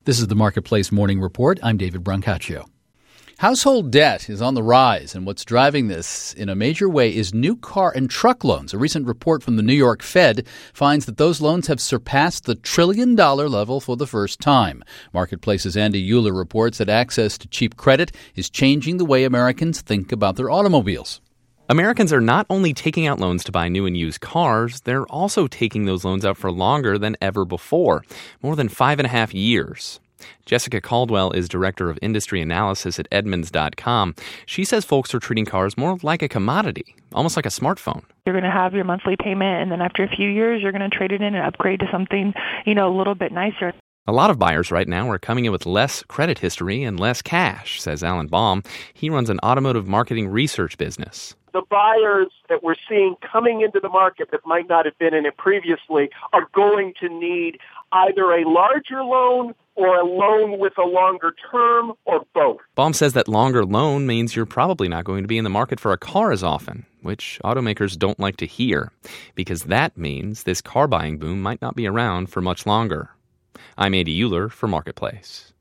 This is the Marketplace Morning Report. I'm David Brancaccio. Household debt is on the rise, and what's driving this in a major way is new car and truck loans. A recent report from the New York Fed finds that those loans have surpassed the $1 trillion level for the first time. Marketplace's Andy Euler reports that access to cheap credit is changing the way Americans think about their automobiles. Americans are not only taking out loans to buy new and used cars, they're also taking those loans out for longer than ever before, more than 5.5 years. Jessica Caldwell is director of industry analysis at Edmunds.com. She says folks are treating cars more like a commodity, almost like a smartphone. You're going to have your monthly payment, and then after a few years, you're going to trade it in and upgrade to something, a little bit nicer. A lot of buyers right now are coming in with less credit history and less cash, says Alan Baum. He runs an automotive marketing research business. The buyers that we're seeing coming into the market that might not have been in it previously are going to need either a larger loan or a loan with a longer term or both. Baum says that longer loan means you're probably not going to be in the market for a car as often, which automakers don't like to hear, because that means this car buying boom might not be around for much longer. I'm Andy Euler for Marketplace.